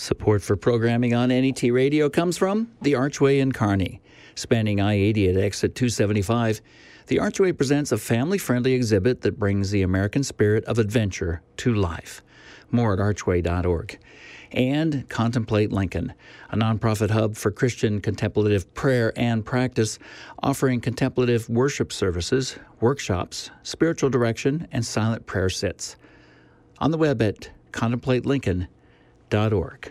Support for programming on NET Radio comes from the Archway in Kearney. Spanning I-80 at exit 275, the Archway presents a family-friendly exhibit that brings the American spirit of adventure to life. More at archway.org. And Contemplate Lincoln, a nonprofit hub for Christian contemplative prayer and practice, offering contemplative worship services, workshops, spiritual direction, and silent prayer sits. On the web at contemplatelincoln.org.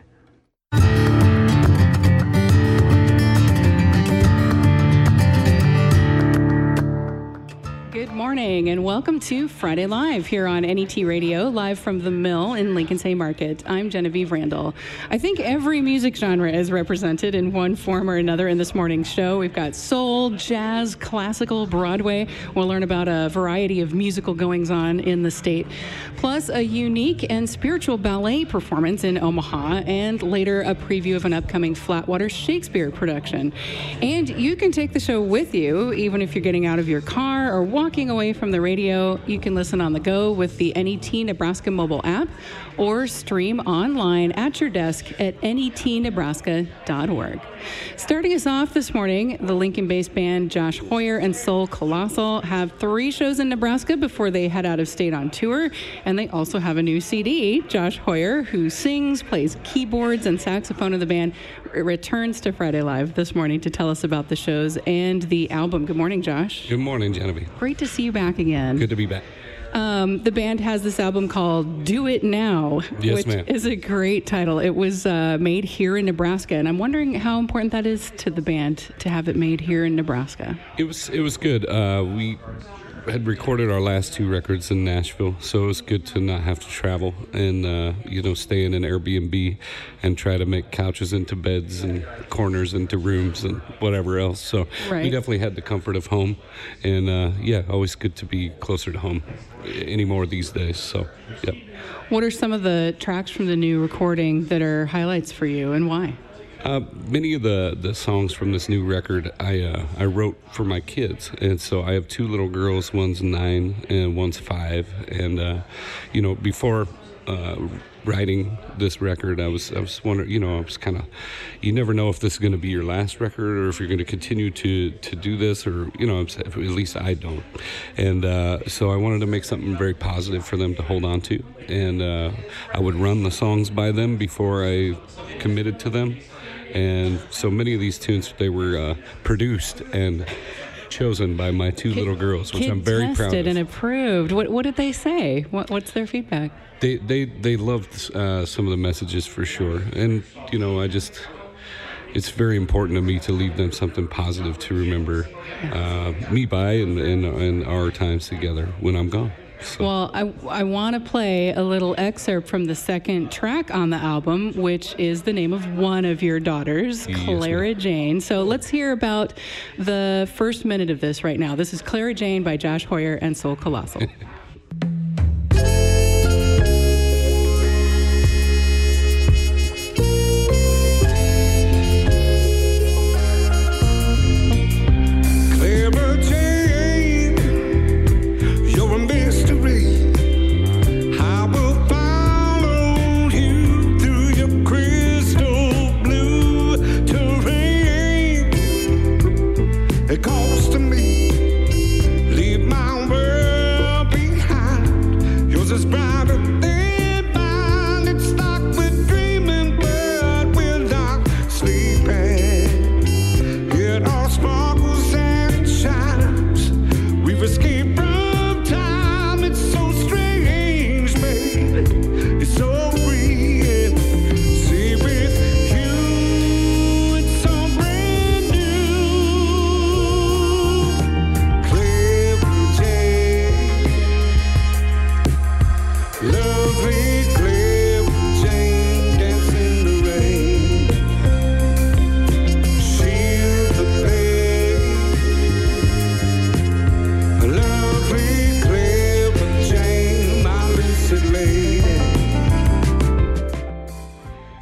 Good morning and welcome to Friday Live here on NET Radio, live from the Mill in Lincoln's Haymarket. I'm Genevieve Randall. I think every music genre is represented in one form or another in this morning's show. We've got soul, jazz, classical, Broadway. We'll learn about a variety of musical goings-on in the state, plus a unique and spiritual ballet performance in Omaha, and later a preview of an upcoming Flatwater Shakespeare production. And you can take the show with you, even if you're getting out of your car or walking away from the radio. You can listen on the go with the NET Nebraska mobile app or stream online at your desk at netnebraska.org. Starting us off this morning, the Lincoln-based band Josh Hoyer and Soul Colossal have 3 shows in Nebraska before they head out of state on tour, and they also have a new CD. Josh Hoyer, who sings, plays keyboards and saxophone in the band, returns to Friday Live this morning to tell us about the shows and the album. Good morning, Josh. Good morning, Genevieve. Great to see you back again. Good to be back. The band has this album called Do It Now, yes, which is a great title. It was made here in Nebraska, and I'm wondering how important that is to the band to have it made here in Nebraska. It was good. We had recorded our last 2 records in Nashville, so it was good to not have to travel and stay in an Airbnb and try to make couches into beds and corners into rooms and whatever else. So We definitely had the comfort of home, and always good to be closer to home anymore these days. So, yep. What are some of the tracks from the new recording that are highlights for you, and why? Many of the songs from this new record I wrote for my kids, and so I have 2 little girls. One's 9 and one's 5. And before writing this record, I was wondering, I was kind of, you never know if this is going to be your last record or if you're going to continue to do this, or at least I don't. And so I wanted to make something very positive for them to hold on to, and I would run the songs by them before I committed to them. And so many of these tunes, they were produced and chosen by my 2 little girls, which I'm very proud of. Tested and approved. What did they say? What's their feedback? They loved some of the messages for sure. And, it's very important to me to leave them something positive to remember me by and our times together when I'm gone. So. Well, I want to play a little excerpt from the second track on the album, which is the name of one of your daughters, Clara Jane. So let's hear about the first minute of this right now. This is Clara Jane by Josh Hoyer and Soul Colossal. It calls to me, leave my world behind.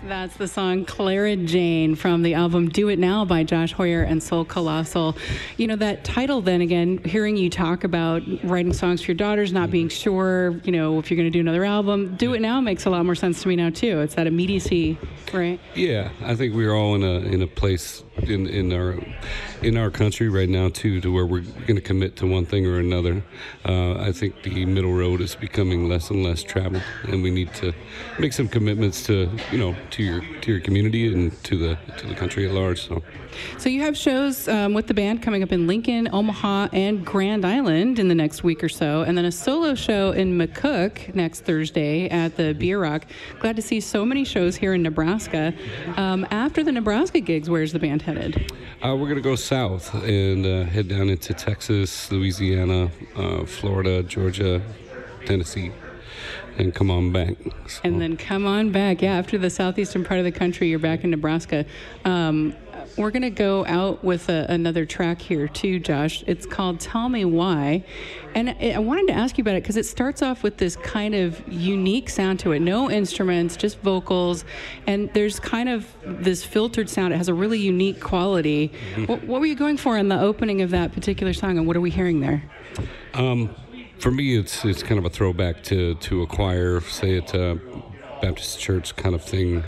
That's the song Clara Jane from the album Do It Now by Josh Hoyer and Soul Colossal. You know, that title then again, hearing you talk about writing songs for your daughters, not being sure, you know, if you're going to do another album, Do It Now makes a lot more sense to me now too. It's that immediacy, right? Yeah, I think we're all in a place in our country right now too, to where we're going to commit to one thing or another. I think the middle road is becoming less and less traveled, and we need to make some commitments to, you know, to your community and to the country at large. So you have shows with the band coming up in Lincoln, Omaha, and Grand Island in the next week or so, and then a solo show in McCook next Thursday at the Beer Rock. Glad to see so many shows here in Nebraska. After the Nebraska gigs, where's the band headed? We're going to go south and head down into Texas, Louisiana, Florida, Georgia, Tennessee, and come on back. So. And then come on back. Yeah, after the southeastern part of the country, you're back in Nebraska. We're going to go out with another track here, too, Josh. It's called Tell Me Why. And I wanted to ask you about it because it starts off with this kind of unique sound to it. No instruments, just vocals. And there's kind of this filtered sound. It has a really unique quality. Mm-hmm. What were you going for in the opening of that particular song, and what are we hearing there? For me, it's kind of a throwback to a choir, say at a Baptist church kind of thing.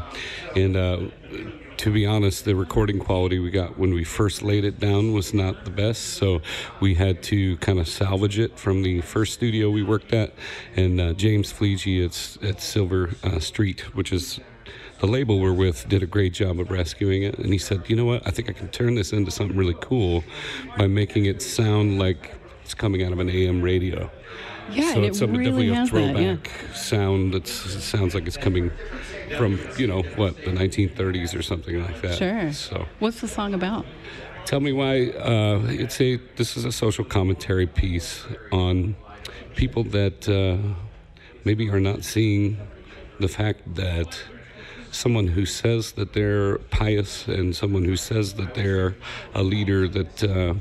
To be honest, the recording quality we got when we first laid it down was not the best, so we had to kind of salvage it from the first studio we worked at. And James Fleege at Silver Street, which is the label we're with, did a great job of rescuing it. And he said, you know what, I think I can turn this into something really cool by making it sound like it's coming out of an AM radio. Yeah, so and it's it really definitely a has throwback that, yeah. sound. It sounds like it's coming from, you know, the 1930s or something like that. Sure. So, what's the song about? Tell Me Why. This is a social commentary piece on people that maybe are not seeing the fact that someone who says that they're pious and someone who says that they're a leader that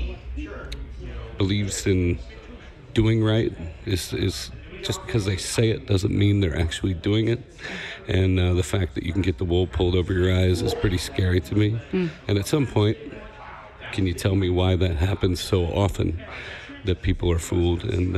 believes in doing right is just because they say it doesn't mean they're actually doing it. And the fact that you can get the wool pulled over your eyes is pretty scary to me. And at some point, can you tell me why that happens so often, that people are fooled? And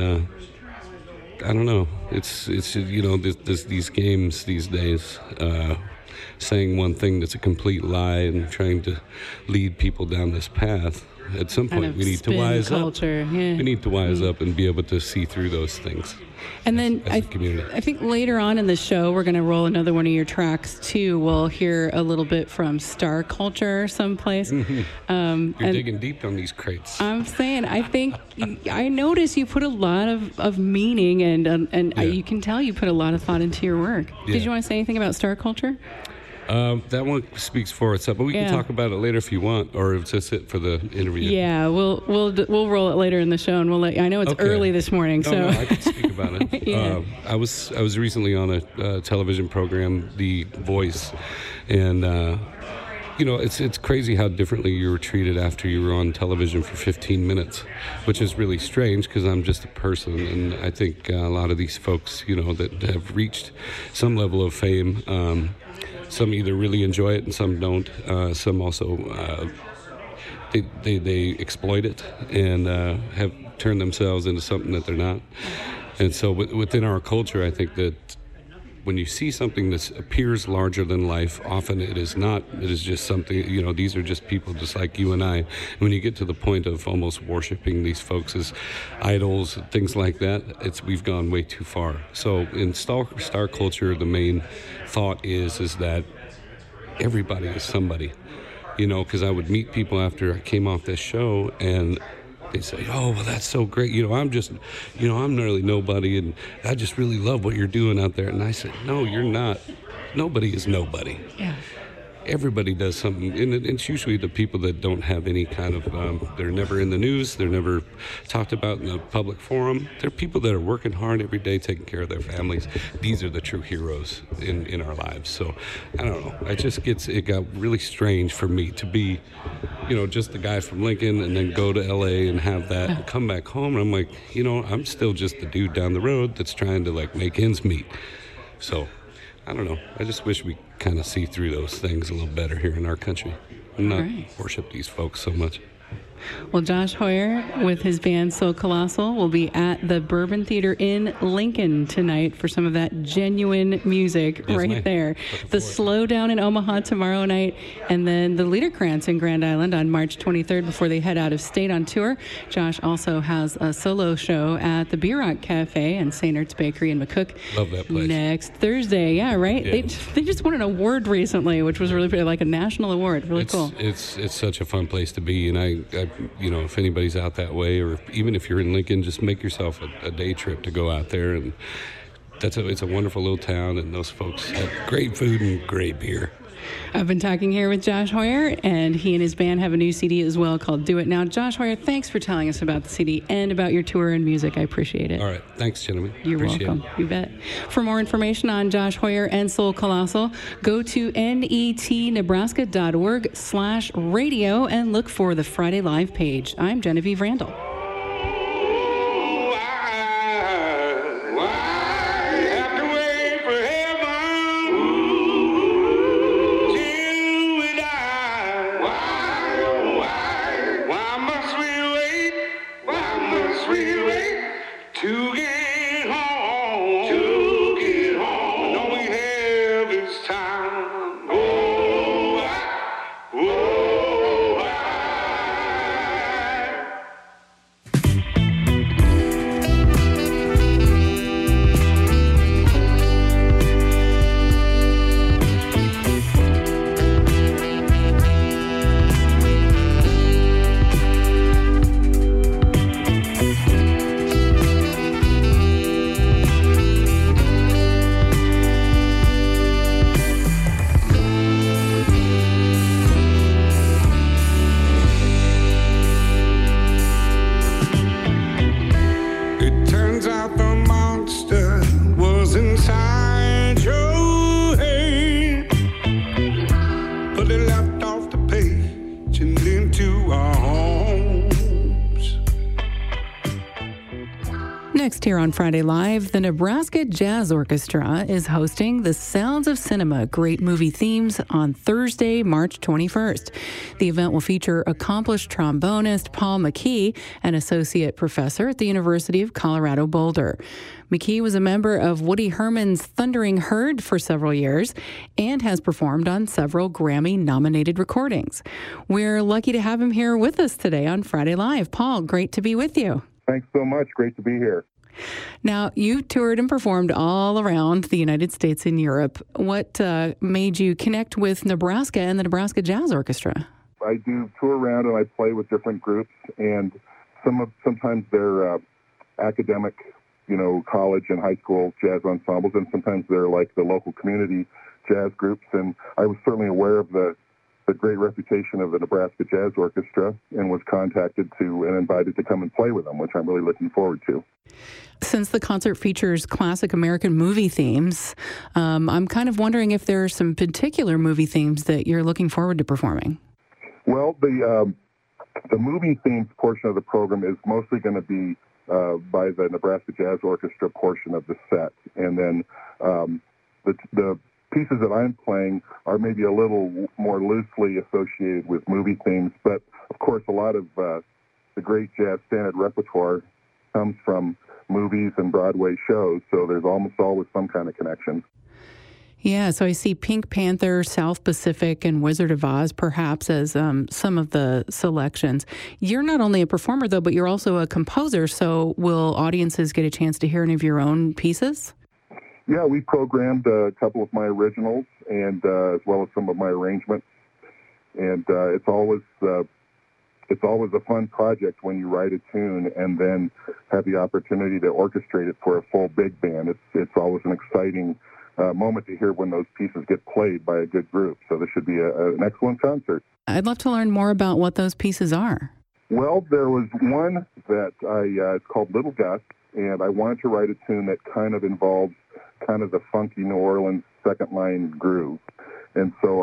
I don't know. It's you know, there's these games these days, saying one thing that's a complete lie and trying to lead people down this path. At some point, we need to wise up. Yeah. We need to wise up and be able to see through those things. And then I think later on in the show, we're going to roll another one of your tracks, too. We'll hear a little bit from Star Culture someplace. You're digging deep on these crates. I'm saying, I notice you put a lot of meaning, and Yeah. you can tell you put a lot of thought into your work. Yeah. Did you want to say anything about Star Culture? That one speaks for itself, but we can talk about it later if you want, or it's just it for the interview. Yeah, we'll roll it later in the show, and we'll let you. I know it's early this morning, No, I can speak about it. Yeah. I was recently on a television program, The Voice, and you know, it's crazy how differently you were treated after you were on television for 15 minutes, which is really strange because I'm just a person, and I think a lot of these folks, you know, that have reached some level of fame. Some either really enjoy it and some don't. Some also they exploit it and have turned themselves into something that they're not. And so within our culture, I think that when you see something that appears larger than life, often it is not. It is just something, you know, these are just people just like you and I. And when you get to the point of almost worshiping these folks as idols, things like that, we've gone way too far. So in star culture, the main thought is that everybody is somebody, you know, because I would meet people after I came off this show and they say, oh, well, that's so great. You know, I'm really nobody, and I just really love what you're doing out there. And I said, no, you're not. Nobody is nobody. Yeah. Everybody does something, and it's usually the people that don't have any kind of, they're never in the news, they're never talked about in a public forum. They're people that are working hard every day, taking care of their families. These are the true heroes in our lives. So, I don't know, it got really strange for me to be, you know, just the guy from Lincoln and then go to LA and have that and come back home. And I'm like, you know, I'm still just the dude down the road that's trying to, like, make ends meet. So, I don't know. I just wish we kind of see through those things a little better here in our country and not worship these folks so much. Well, Josh Hoyer with his band So Colossal will be at the Bourbon Theater in Lincoln tonight for some of that genuine music there. The Slowdown in Omaha tomorrow night, and then the Liederkranz in Grand Island on March 23rd before they head out of state on tour. Josh also has a solo show at the Beer Rock Cafe and St. Ertz Bakery in McCook. Love that place. Next Thursday. Yeah, right? Yeah. They just won an award recently, which was really like a national award. Really cool. It's such a fun place to be, and I if anybody's out that way, or even if you're in Lincoln, just make yourself a day trip to go out there. And it's a wonderful little town, and those folks have great food and great beer. I've been talking here with Josh Hoyer, and he and his band have a new CD as well called Do It Now. Josh Hoyer, thanks for telling us about the CD and about your tour and music. I appreciate it. All right. Thanks, gentlemen. You're welcome. You bet. For more information on Josh Hoyer and Soul Colossal, go to netnebraska.org/radio and look for the Friday Live page. I'm Genevieve Randall. Next here on Friday Live, the Nebraska Jazz Orchestra is hosting the Sounds of Cinema Great Movie Themes on Thursday, March 21st. The event will feature accomplished trombonist Paul McKee, an associate professor at the University of Colorado Boulder. McKee was a member of Woody Herman's Thundering Herd for several years and has performed on several Grammy-nominated recordings. We're lucky to have him here with us today on Friday Live. Paul, great to be with you. Thanks so much. Great to be here. Now, you toured and performed all around the United States and Europe. What made you connect with Nebraska and the Nebraska Jazz Orchestra? I do tour around and I play with different groups, and sometimes they're academic, college and high school jazz ensembles, and sometimes they're like the local community jazz groups. And I was certainly aware of the great reputation of the Nebraska Jazz Orchestra and was contacted to and invited to come and play with them, which I'm really looking forward to. Since the concert features classic American movie themes, I'm kind of wondering if there are some particular movie themes that you're looking forward to performing. Well, the movie themes portion of the program is mostly going to be by the Nebraska Jazz Orchestra portion of the set, and then the pieces that I'm playing are maybe a little more loosely associated with movie themes, but of course a lot of the great jazz standard repertoire comes from movies and Broadway shows, so there's almost always some kind of connection. Yeah, so I see Pink Panther, South Pacific, and Wizard of Oz perhaps as some of the selections. You're not only a performer, though, but you're also a composer, so will audiences get a chance to hear any of your own pieces? Yeah, we programmed a couple of my originals and as well as some of my arrangements, and it's always a fun project when you write a tune and then have the opportunity to orchestrate it for a full big band. It's always an exciting moment to hear when those pieces get played by a good group. So this should be an excellent concert. I'd love to learn more about what those pieces are. Well, there was one that it's called Little Gus, and I wanted to write a tune that kind of involves kind of the funky New Orleans second line groove. And so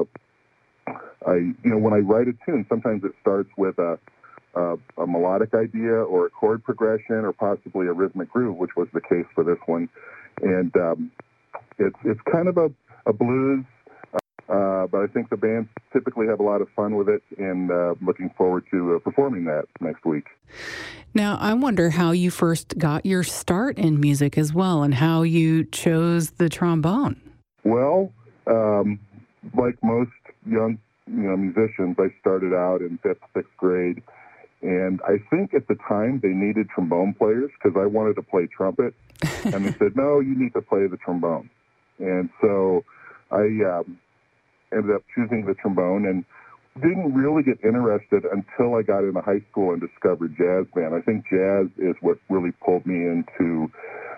when I write a tune, sometimes it starts with a melodic idea or a chord progression or possibly a rhythmic groove, which was the case for this one. And It's kind of a blues, but I think the bands typically have a lot of fun with it, and looking forward to performing that next week. Now, I wonder how you first got your start in music as well, and how you chose the trombone. Well, like most young musicians, I started out in 5th, 6th grade, and I think at the time they needed trombone players because I wanted to play trumpet, and they said, no, you need to play the trombone. And so I ended up choosing the trombone and didn't really get interested until I got into high school and discovered jazz band. I think jazz is what really pulled me into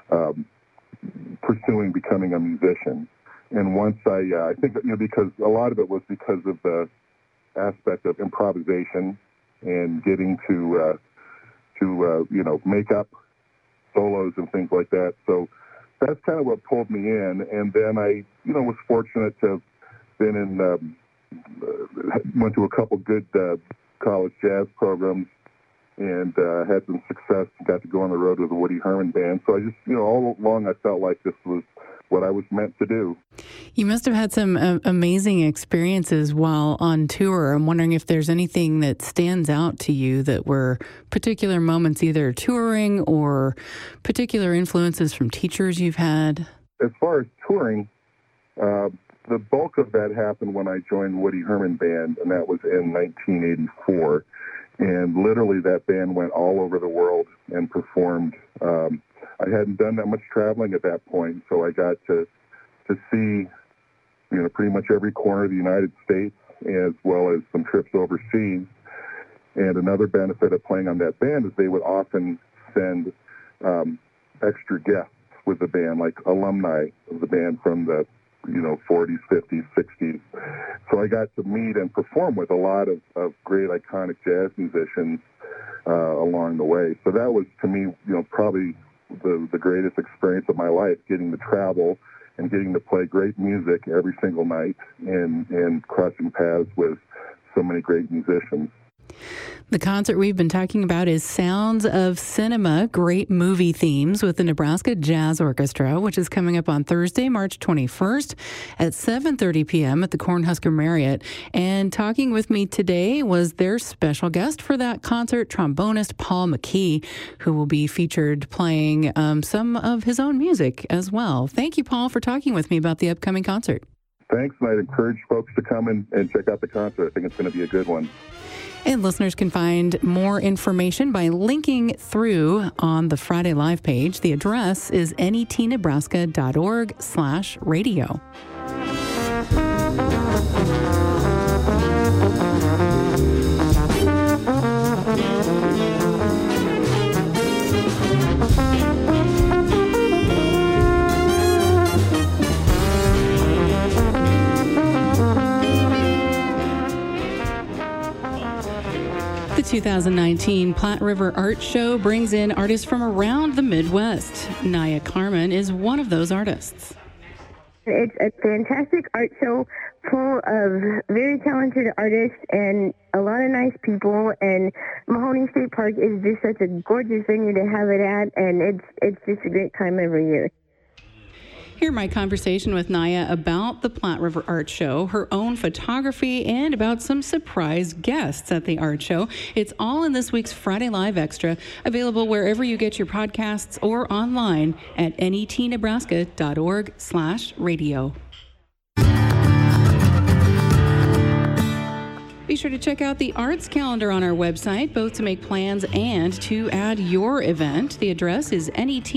pursuing becoming a musician. And once I think, because a lot of it was because of the aspect of improvisation and getting to make up solos and things like that. So that's kind of what pulled me in. And then I, was fortunate to have been in, went to a couple good college jazz programs and had some success. Got to go on the road with the Woody Herman Band. So I just, all along I felt like this was what I was meant to do. You must have had some amazing experiences while on tour. I'm wondering if there's anything that stands out to you that were particular moments, either touring or particular influences from teachers you've had. As far as touring, the bulk of that happened when I joined Woody Herman Band, and that was in 1984. And literally that band went all over the world and performed. I hadn't done that much traveling at that point, so I got to see, pretty much every corner of the United States, as well as some trips overseas. And another benefit of playing on that band is they would often send extra guests with the band, like alumni of the band from the 40s, 50s, 60s. So I got to meet and perform with a lot of great iconic jazz musicians along the way. So that was, to me, probably the greatest experience of my life, getting to travel and getting to play great music every single night and crossing paths with so many great musicians. The concert we've been talking about is Sounds of Cinema, Great Movie Themes with the Nebraska Jazz Orchestra, which is coming up on Thursday, March 21st at 7:30 p.m. at the Cornhusker Marriott. And talking with me today was their special guest for that concert, trombonist Paul McKee, who will be featured playing some of his own music as well. Thank you, Paul, for talking with me about the upcoming concert. Thanks, and I'd encourage folks to come and check out the concert. I think it's going to be a good one. And listeners can find more information by linking through on the Friday Live page. The address is netnebraska.org/radio. The 2019 Platte River Art Show brings in artists from around the Midwest. Naya Carmen is one of those artists. It's a fantastic art show full of very talented artists and a lot of nice people, and Mahoney State Park is just such a gorgeous venue to have it at, and it's just a great time every year. Hear my conversation with Naya about the Platte River Art Show, her own photography, and about some surprise guests at the art show. It's all in this week's Friday Live Extra, available wherever you get your podcasts or online at netnebraska.org/radio. Be sure to check out the arts calendar on our website, both to make plans and to add your event. The address is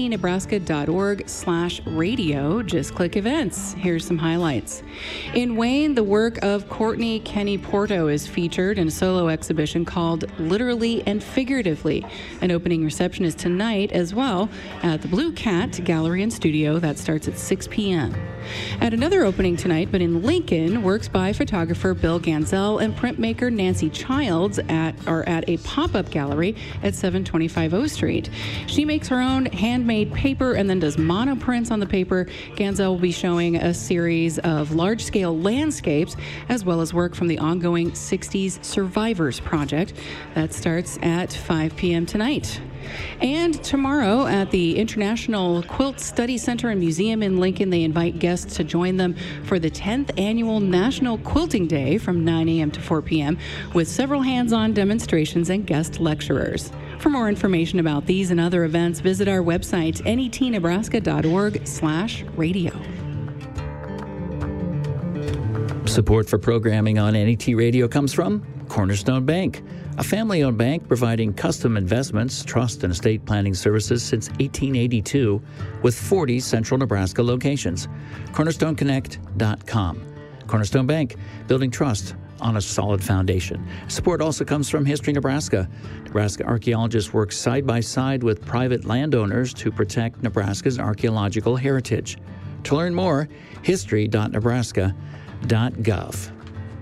netnebraska.org/radio. Just click events. Here's some highlights. In Wayne, the work of Courtney Kenny Porto is featured in a solo exhibition called Literally and Figuratively. An opening reception is tonight as well at the Blue Cat Gallery and Studio. That starts at 6 p.m. At another opening tonight, but in Lincoln, works by photographer Bill Ganzel and printmaker Nancy Childs are at a pop-up gallery at 725 O Street. She makes her own handmade paper and then does monoprints on the paper. Ganzel will be showing a series of large-scale landscapes as well as work from the ongoing 60s Survivors Project. That starts at 5 p.m. tonight. And tomorrow at the International Quilt Study Center and Museum in Lincoln, they invite guests to join them for the 10th Annual National Quilting Day from 9 a.m. to 4 p.m. with several hands-on demonstrations and guest lecturers. For more information about these and other events, visit our website, netnebraska.org/radio. Support for programming on NET Radio comes from Cornerstone Bank, a family-owned bank providing custom investments, trust, and estate planning services since 1882 with 40 central Nebraska locations. CornerstoneConnect.com. Cornerstone Bank, building trust on a solid foundation. Support also comes from History Nebraska. Nebraska archaeologists work side by side with private landowners to protect Nebraska's archaeological heritage. To learn more, history.nebraska.gov.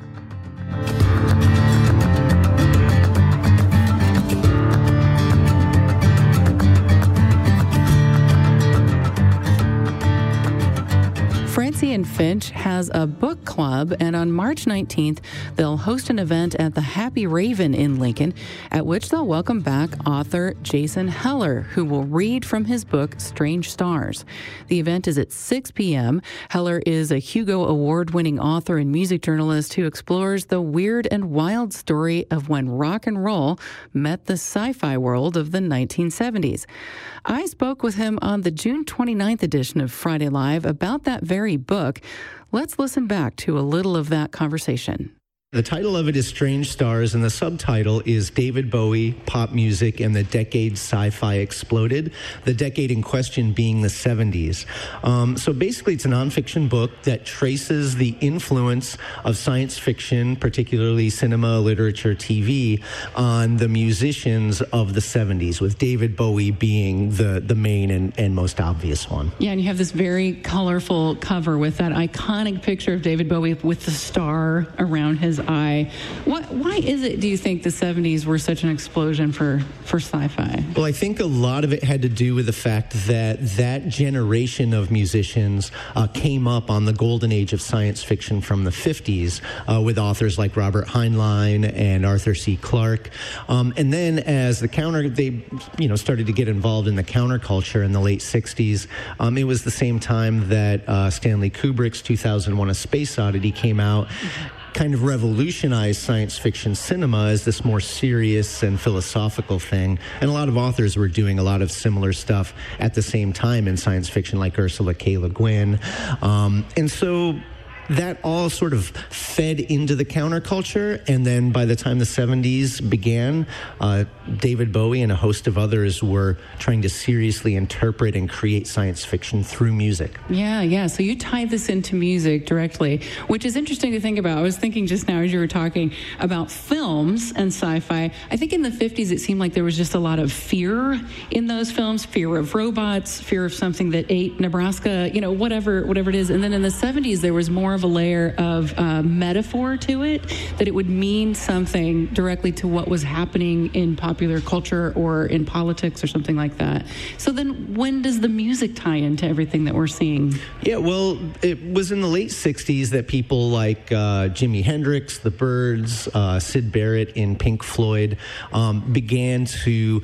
Francie and Finch has a book club, and on March 19th, they'll host an event at the Happy Raven in Lincoln, at which they'll welcome back author Jason Heller, who will read from his book, Strange Stars. The event is at 6 p.m. Heller is a Hugo Award-winning author and music journalist who explores the weird and wild story of when rock and roll met the sci-fi world of the 1970s. I spoke with him on the June 29th edition of Friday Live about that very book. Let's listen back to a little of that conversation. The title of it is Strange Stars, and the subtitle is David Bowie, Pop Music, and the Decade Sci-Fi Exploded, the decade in question being the 70s. So basically, it's a nonfiction book that traces the influence of science fiction, particularly cinema, literature, TV, on the musicians of the 70s, with David Bowie being the main and most obvious one. Yeah, and you have this very colorful cover with that iconic picture of David Bowie with the star around his eye. Why is it, do you think, the 70s were such an explosion for sci-fi? Well, I think a lot of it had to do with the fact that generation of musicians came up on the golden age of science fiction from the 50s with authors like Robert Heinlein and Arthur C. Clarke. And then as they started to get involved in the counterculture in the late 60s, it was the same time that Stanley Kubrick's 2001: A Space Odyssey came out. Kind of revolutionized science fiction cinema as this more serious and philosophical thing. And a lot of authors were doing a lot of similar stuff at the same time in science fiction, like Ursula K. Le Guin. And so that all sort of fed into the counterculture, and then by the time the 70s began, David Bowie and a host of others were trying to seriously interpret and create science fiction through music. Yeah. So you tied this into music directly, which is interesting to think about. I was thinking just now as you were talking about films and sci-fi. I think in the 50s it seemed like there was just a lot of fear in those films, fear of robots, fear of something that ate Nebraska, whatever it is. And then in the 70s there was more of a layer of metaphor to it, that it would mean something directly to what was happening in popular culture or in politics or something like that. So then when does the music tie into everything that we're seeing? Yeah, well, it was in the late 60s that people like Jimi Hendrix, the Byrds, Syd Barrett in Pink Floyd began to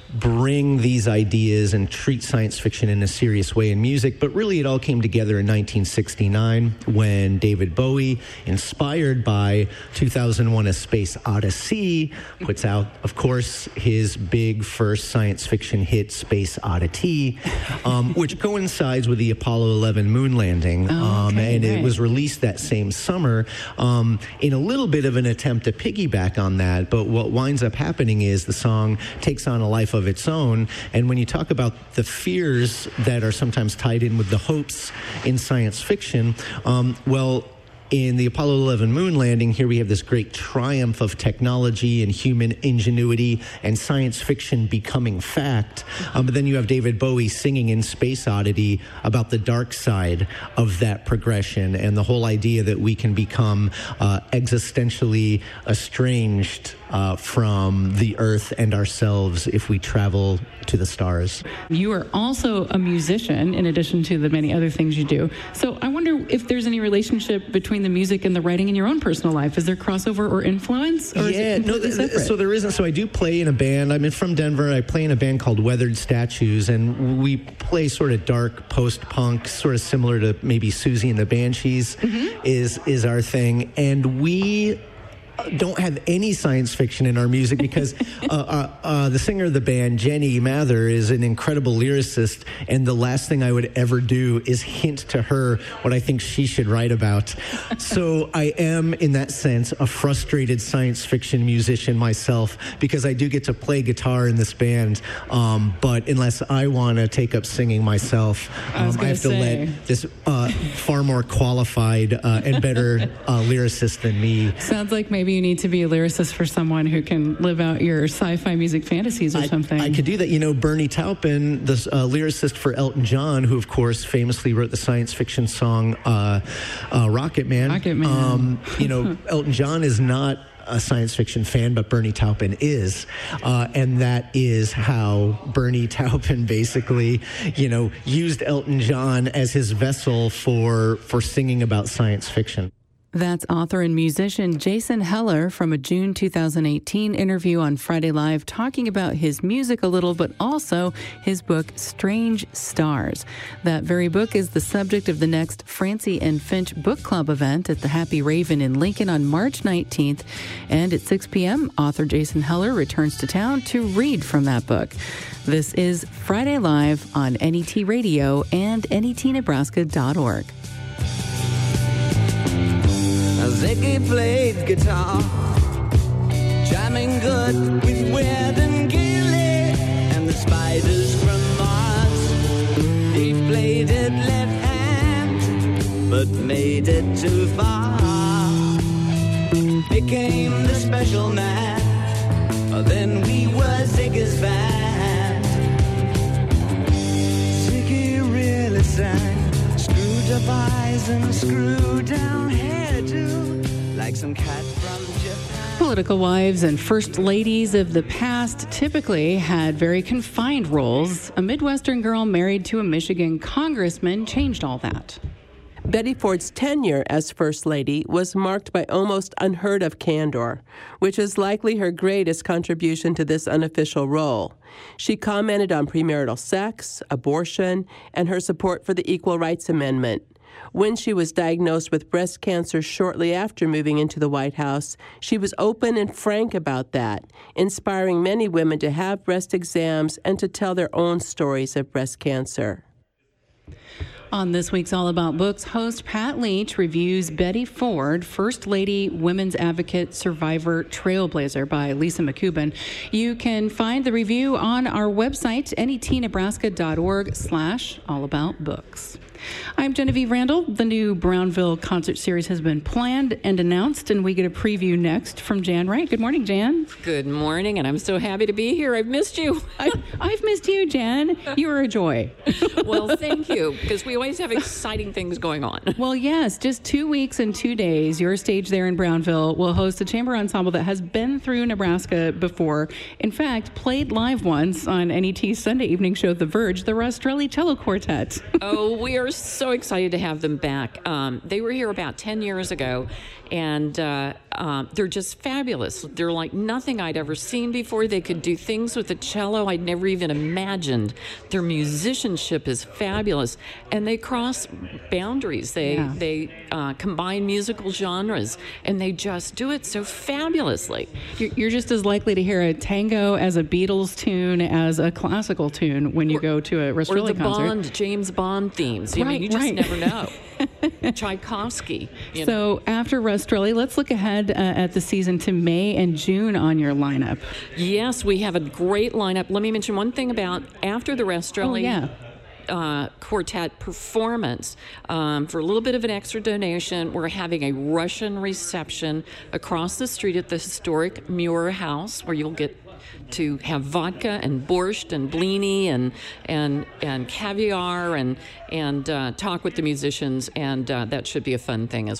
bring these ideas and treat science fiction in a serious way in music. But really it all came together in 1969 when David Bowie, inspired by 2001: A Space Odyssey, puts out, of course, his big first science fiction hit, Space Oddity, which coincides with the Apollo 11 moon landing. It was released that same summer in a little bit of an attempt to piggyback on that. But what winds up happening is the song takes on a life of its own. And when you talk about the fears that are sometimes tied in with the hopes in science fiction, in the Apollo 11 moon landing, here we have this great triumph of technology and human ingenuity and science fiction becoming fact. But then you have David Bowie singing in Space Oddity about the dark side of that progression and the whole idea that we can become existentially estranged from the Earth and ourselves if we travel to the stars. You are also a musician in addition to the many other things you do. So I wonder if there's any relationship between the music and the writing in your own personal life? Is there crossover or influence? Or is it completely separate? So there isn't. So I do play in a band. I'm from Denver. I play in a band called Weathered Statues, and we play sort of dark post-punk, sort of similar to maybe Susie and the Banshees is our thing. And we don't have any science fiction in our music because the singer of the band, Jenny Mather, is an incredible lyricist, and the last thing I would ever do is hint to her what I think she should write about. So I am, in that sense, a frustrated science fiction musician myself because I do get to play guitar in this band, but unless I want to take up singing myself, I have to let this far more qualified and better lyricist than me. Sounds like maybe you need to be a lyricist for someone who can live out your sci-fi music fantasies or something. I could do that. Bernie Taupin, the lyricist for Elton John, who of course famously wrote the science fiction song Rocket Man. Rocket Man. Elton John is not a science fiction fan, but Bernie Taupin is. And that is how Bernie Taupin basically, used Elton John as his vessel for singing about science fiction. That's author and musician Jason Heller from a June 2018 interview on Friday Live, talking about his music a little, but also his book, Strange Stars. That very book is the subject of the next Francie and Finch Book Club event at the Happy Raven in Lincoln on March 19th. And at 6 p.m., author Jason Heller returns to town to read from that book. This is Friday Live on NET Radio and netnebraska.org. Ziggy played guitar, jamming good with Weird and Gilly and the Spiders from Mars. He played it left hand, but made it too far. Became the special man, then we were Ziggy's band. Ziggy really sang, screwed up eyes and screwed down hairdo. Like some cat from Japan. Political wives and first ladies of the past typically had very confined roles. A Midwestern girl married to a Michigan congressman changed all that. Betty Ford's tenure as First Lady was marked by almost unheard-of candor, which is likely her greatest contribution to this unofficial role. She commented on premarital sex, abortion, and her support for the Equal Rights Amendment. When she was diagnosed with breast cancer shortly after moving into the White House, she was open and frank about that, inspiring many women to have breast exams and to tell their own stories of breast cancer. On this week's All About Books, host Pat Leach reviews Betty Ford, First Lady, Women's Advocate, Survivor, Trailblazer by Lisa McCubbin. You can find the review on our website, netnebraska.org/allaboutbooks. I'm Genevieve Randall. The new Brownville concert series has been planned and announced, and we get a preview next from Jan Wright. Good morning, Jan. Good morning, and I'm so happy to be here. I've missed you. I've missed you, Jan. You are a joy. Well, thank you, because we always have exciting things going on. Well, yes, just 2 weeks and 2 days, your stage there in Brownville will host a chamber ensemble that has been through Nebraska before. In fact, played live once on NET's Sunday evening show, The Verge, the Rastrelli Cello Quartet. Oh, we are so excited to have them back. They were here about 10 years ago, and they're just fabulous. They're like nothing I'd ever seen before. They could do things with the cello I'd never even imagined. Their musicianship is fabulous, and they cross boundaries. They combine musical genres, and they just do it so fabulously. You're just as likely to hear a tango as a Beatles tune as a classical tune when you go to a Rastrelli concert. Or the James Bond themes. I mean, you just never know. Tchaikovsky. So after Rastrelli, let's look ahead at the season to May and June on your lineup. Yes, we have a great lineup. Let me mention one thing about after the Rastrelli quartet performance. For a little bit of an extra donation, we're having a Russian reception across the street at the historic Muir House, where you'll get to have vodka and borscht and blini and caviar and talk with the musicians, and that should be a fun thing as well.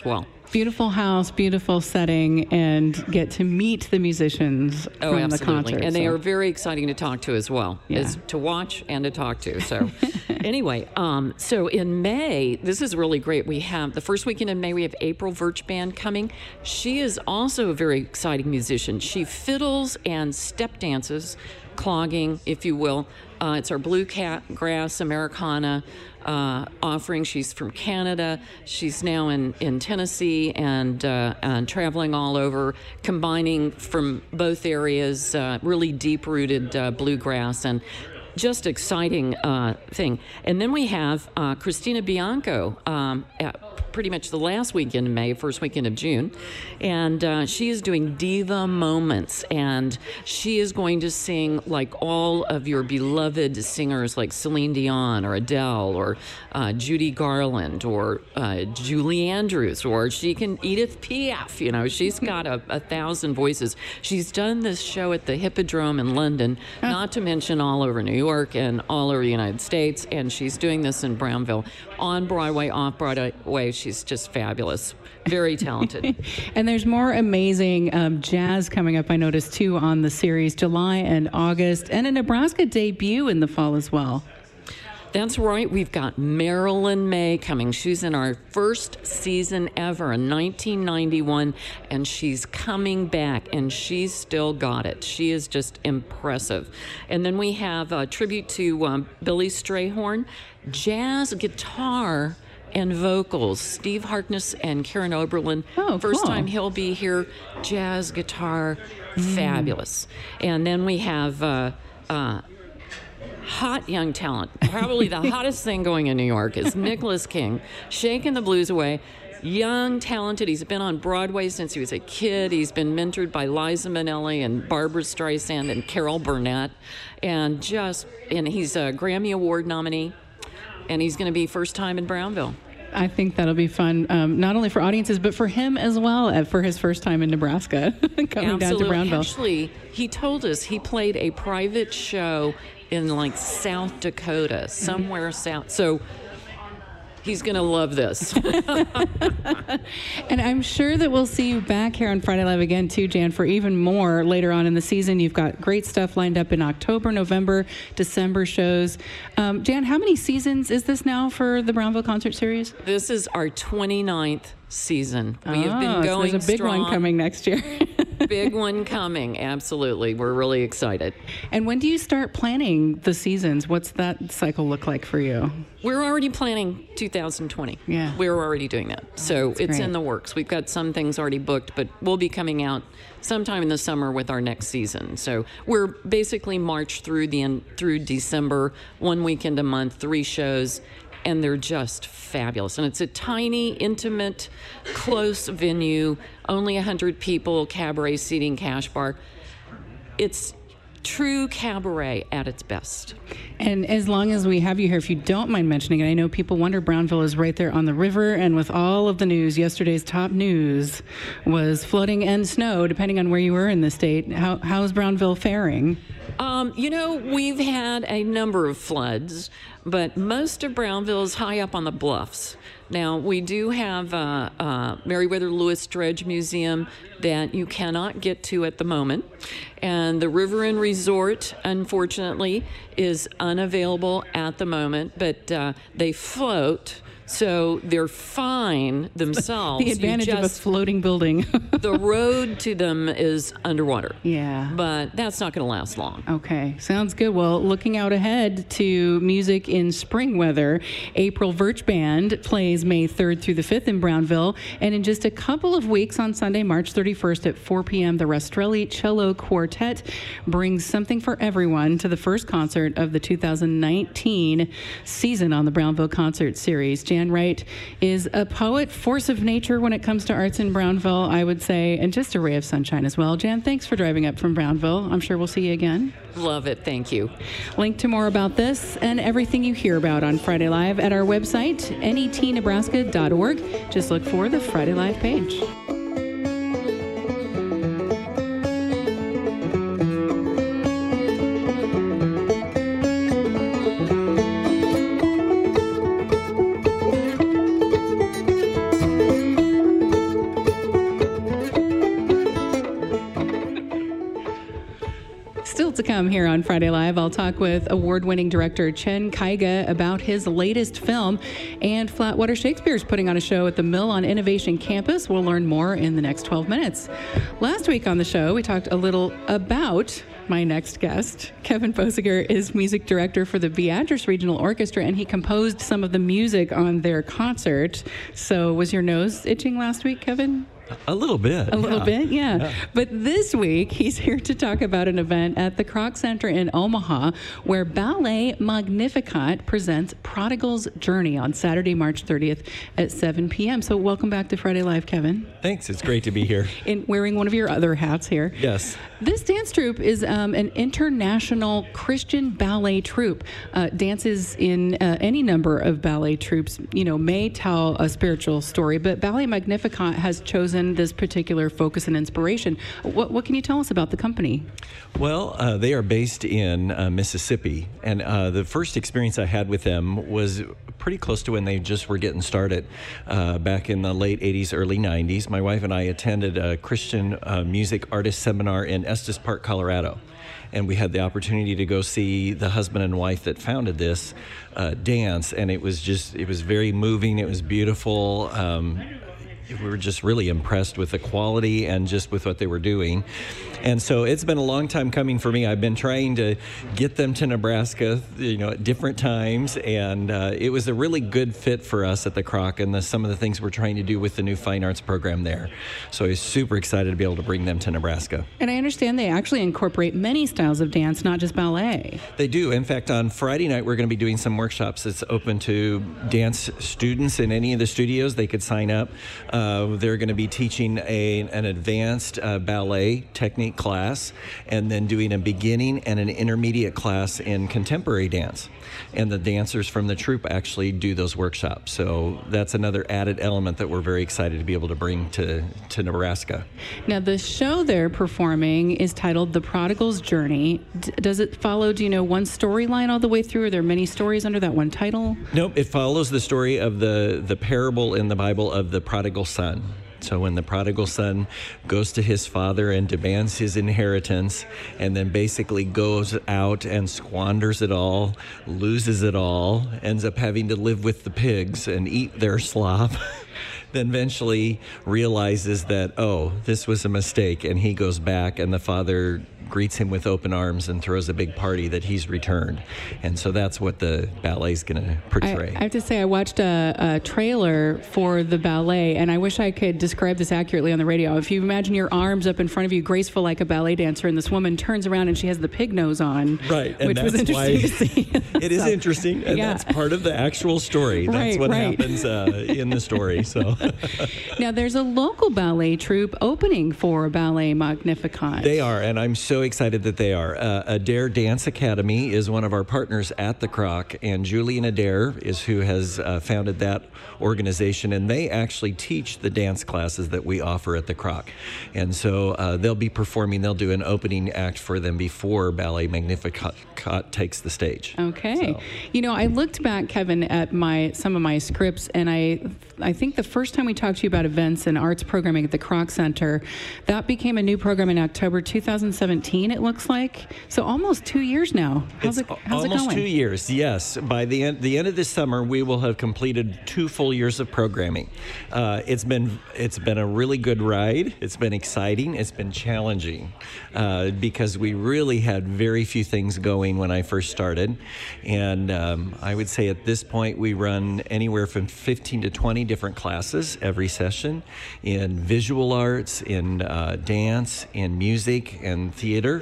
Beautiful house, beautiful setting, and get to meet the musicians from the concert. And they are very exciting to talk to as well, as to watch and to talk to. So anyway, so in May, this is really great. We have the first weekend in May, we have April Virch Band coming. She is also a very exciting musician. She fiddles and step dances, clogging, if you will. It's our bluegrass Americana offering. She's from Canada. She's now in Tennessee and traveling all over, combining from both areas, really deep-rooted bluegrass and just exciting thing. And then we have Christina Bianco pretty much the last weekend in May, first weekend of June. And she is doing Diva Moments. And she is going to sing like all of your beloved singers like Celine Dion or Adele or Judy Garland or Julie Andrews, or she can Edith Piaf. You know, she's got a 1,000 voices. She's done this show at the Hippodrome in London, not to mention all over New York and all over the United States. And she's doing this in Brownville on Broadway, off Broadway. She's just fabulous. Very talented. And there's more amazing jazz coming up, I noticed, too, on the series, July and August, and a Nebraska debut in the fall as well. That's right. We've got Marilyn May coming. She's in our first season ever in 1991, and she's coming back, and she's still got it. She is just impressive. And then we have a tribute to Billy Strayhorn, jazz guitar and vocals, Steve Harkness and Karen Oberlin. Oh, First cool. time he'll be here, jazz guitar, fabulous. And then we have hot young talent. Probably the hottest thing going in New York is Nicholas King, shaking the blues away. Young, talented. He's been on Broadway since he was a kid. He's been mentored by Liza Minnelli and Barbra Streisand and Carol Burnett. And he's a Grammy Award nominee. And he's going to be first time in Brownville. I think that'll be fun, not only for audiences, but for him as well, for his first time in Nebraska, coming down to Brownville. Actually, he told us he played a private show in like South Dakota, somewhere south. So he's going to love this. And I'm sure that we'll see you back here on Friday Live again, too, Jan, for even more later on in the season. You've got great stuff lined up in October, November, December shows. Jan, how many seasons is this now for the Brownville Concert Series? This is our 29th season. We have been going so there's a big strong. one coming next year. Big one coming, absolutely. We're really excited. And when do you start planning the seasons? What's that cycle look like for you? We're already planning 2020. Yeah. We're already doing that. So That's it's great. in the works. We've got some things already booked, but we'll be coming out sometime in the summer with our next season. So we're basically March through December, 1 weekend a month, 3 shows, and they're just fabulous. And it's a tiny, intimate, close venue, only 100 people, cabaret seating, cash bar. It's true cabaret at its best. And as long as we have you here, if you don't mind mentioning it, I know people wonder Brownville is right there on the river, and with all of the news, yesterday's top news was flooding and snow, depending on where you were in the state. How's Brownville faring? We've had a number of floods, but most of Brownville is high up on the bluffs. Now, we do have Meriwether Lewis Dredge Museum that you cannot get to at the moment. And the River Inn Resort, unfortunately, is unavailable at the moment, but they float. So they're fine themselves. The advantage of a floating building. The road to them is underwater. Yeah. But that's not going to last long. Okay, sounds good. Well, looking out ahead to music in spring weather, April Virch Band plays May 3rd through the 5th in Brownville. And in just a couple of weeks on Sunday, March 31st at 4 p.m., the Rastrelli Cello Quartet brings something for everyone to the first concert of the 2019 season on the Brownville Concert Series. Jan Wright is a poet, force of nature when it comes to arts in Brownville, I would say, and just a ray of sunshine as well. Jan, thanks for driving up from Brownville. I'm sure we'll see you again. Love it. Thank you. Link to more about this and everything you hear about on Friday Live at our website, netnebraska.org. Just look for the Friday Live page. to come here on Friday Live. I'll talk with award-winning director Chen Kaige about his latest film, and Flatwater Shakespeare is putting on a show at the Mill on Innovation Campus. We'll learn more in the next 12 minutes. Last week on the show, we talked a little about my next guest. Kevin Posiger is music director for the Beatrice Regional Orchestra, and he composed some of the music on their concert. So was your nose itching last week, Kevin? A little bit. A little bit, yeah. But this week, he's here to talk about an event at the Kroc Center in Omaha where Ballet Magnificat presents Prodigal's Journey on Saturday, March 30th at 7 p.m. So welcome back to Friday Live, Kevin. Thanks. It's great to be here. In wearing one of your other hats here. Yes. This dance troupe is an international Christian ballet troupe. Dances in any number of ballet troupes, may tell a spiritual story, but Ballet Magnificat has chosen this particular focus and inspiration. What can you tell us about the company? Well, they are based in Mississippi, and the first experience I had with them was pretty close to when they just were getting started back in the late 80s, early 90s. My wife and I attended a Christian music artist seminar in Estes Park, Colorado. And we had the opportunity to go see the husband and wife that founded this dance, and it was very moving. It was beautiful. We were just really impressed with the quality and just with what they were doing. And so it's been a long time coming for me. I've been trying to get them to Nebraska, at different times, and it was a really good fit for us at the Kroc and some of the things we're trying to do with the new fine arts program there. So I was super excited to be able to bring them to Nebraska. And I understand they actually incorporate many styles of dance, not just ballet. They do. In fact, on Friday night, we're going to be doing some workshops that's open to dance students in any of the studios. They could sign up. They're going to be teaching an advanced ballet technique class, and then doing a beginning and an intermediate class in contemporary dance. And the dancers from the troupe actually do those workshops. So that's another added element that we're very excited to be able to bring to Nebraska. Now, the show they're performing is titled The Prodigal's Journey. Does it follow, one storyline all the way through? Are there many stories under that one title? Nope. It follows the story of the parable in the Bible of the prodigal son. So when the prodigal son goes to his father and demands his inheritance, and then basically goes out and squanders it all, loses it all, ends up having to live with the pigs and eat their slop, then eventually realizes that, this was a mistake, and he goes back, and the father greets him with open arms and throws a big party that he's returned. And so that's what the ballet is going to portray. I have to say, I watched a trailer for the ballet, and I wish I could describe this accurately on the radio. If you imagine your arms up in front of you, graceful like a ballet dancer, and this woman turns around and she has the pig nose on. Right. Which was interesting to see. It is interesting, and that's part of the actual story. That's what happens in the story. So Now, there's a local ballet troupe opening for Ballet Magnificat. They are, and I'm so excited that they are. Adair Dance Academy is one of our partners at the Kroc, and Julian Adair is who has founded that organization, and they actually teach the dance classes that we offer at the Kroc. And so they'll be performing, they'll do an opening act for them before Ballet Magnificat takes the stage. Okay. So. I looked back, Kevin, at some of my scripts, and I think the first time we talked to you about events and arts programming at the Kroc Center, that became a new program in October 2017, it looks like. So almost 2 years now. How's it going? Almost 2 years, yes. By the end of this summer, we will have completed 2 full years of programming. It's been a really good ride. It's been exciting. It's been challenging because we really had very few things going when I first started. And I would say at this point, we run anywhere from 15 to 20 different classes every session in visual arts, in dance, in music, and theater.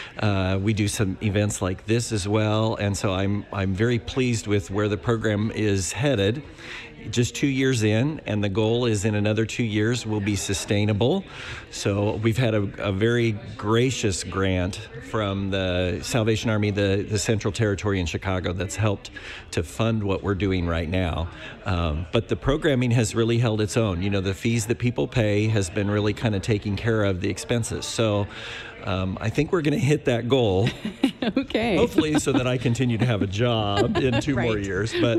We do some events like this as well, and so I'm very pleased with where the program is headed. Just 2 years in, and the goal is in another 2 years we'll be sustainable. So we've had a very gracious grant from the Salvation Army, the Central Territory in Chicago, that's helped to fund what we're doing right now. But the programming has really held its own. The fees that people pay has been really kind of taking care of the expenses. So I think we're going to hit that goal. Okay. Hopefully so that I continue to have a job in 2 more years. But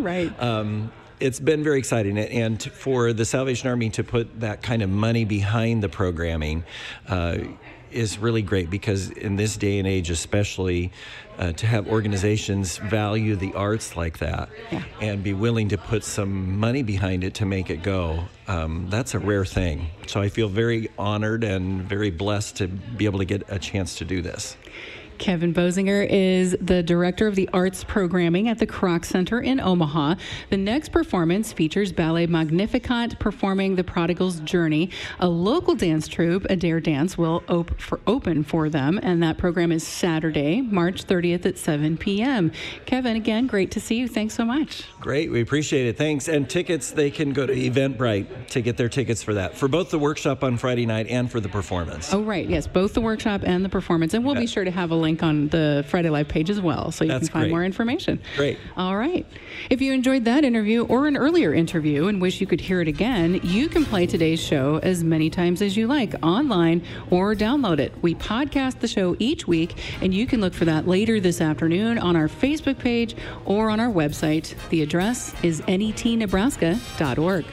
it's been very exciting, and for the Salvation Army to put that kind of money behind the programming, is really great because in this day and age, especially, to have organizations value the arts like that and be willing to put some money behind it to make it go, that's a rare thing. So I feel very honored and very blessed to be able to get a chance to do this. Kevin Boesinger is the Director of the Arts Programming at the Kroc Center in Omaha. The next performance features Ballet Magnificat performing The Prodigal's Journey. A local dance troupe, Adair Dance, will open for them, and that program is Saturday, March 30th at 7 p.m. Kevin, again, great to see you. Thanks so much. Great. We appreciate it. Thanks. And tickets, they can go to Eventbrite to get their tickets for that, for both the workshop on Friday night and for the performance. Oh, right. Yes, both the workshop and the performance. And we'll be sure to have a link on the Friday Live page as well, so you can find more information. Great. All right. If you enjoyed that interview or an earlier interview and wish you could hear it again, you can play today's show as many times as you like online or download it. We podcast the show each week, and you can look for that later this afternoon on our Facebook page or on our website. The address is netnebraska.org.